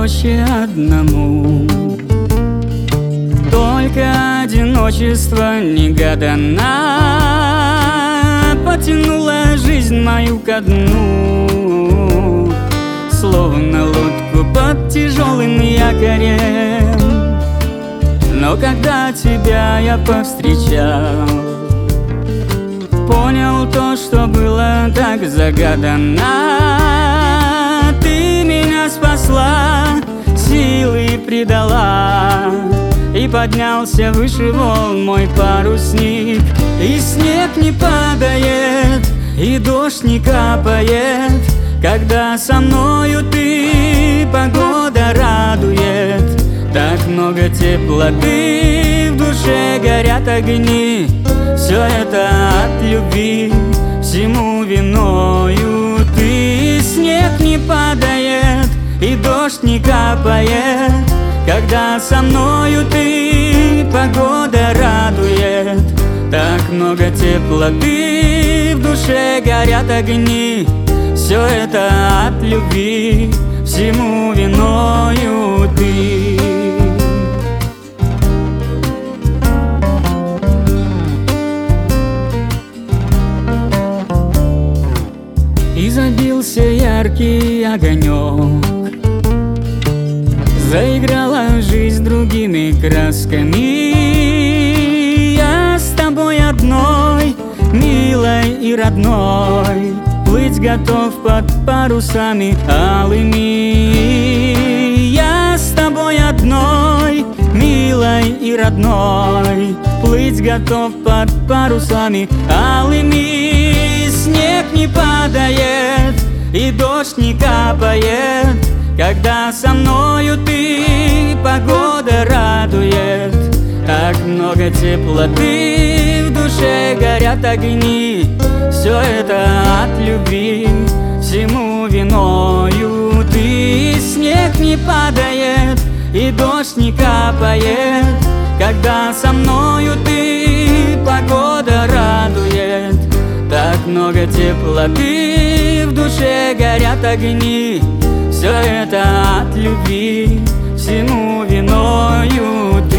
проще одному. Только одиночество негаданно потянуло жизнь мою ко дну, словно лодку под тяжелым якорем. Но когда тебя я повстречал, понял то, что было так загаданно. Ты меня спасла, силы придала, и поднялся выше волн мой парусник. И снег не падает, и дождь не капает, когда со мною ты, погода радует. Так много теплоты, в душе горят огни. Все это от любви, всему виною ты. Снег не падает, и дождь не капает, когда со мною ты, погода радует. Так много теплоты, в душе горят огни. Все это от любви, всему виною ты. И забился яркий огонек, заиграла жизнь другими красками. Я с тобой одной, милой и родной, плыть готов под парусами алыми. Я с тобой одной, милой и родной, плыть готов под парусами алыми. Снег не падает, и дождь не капает, когда со мною ты, погода радует. Так много теплоты, в душе горят огни. Все это от любви, всему виною ты. Снег не падает, и дождь не капает, когда со мною ты, погода радует. Так много теплоты, в душе горят огни. Все это от любви, всему виною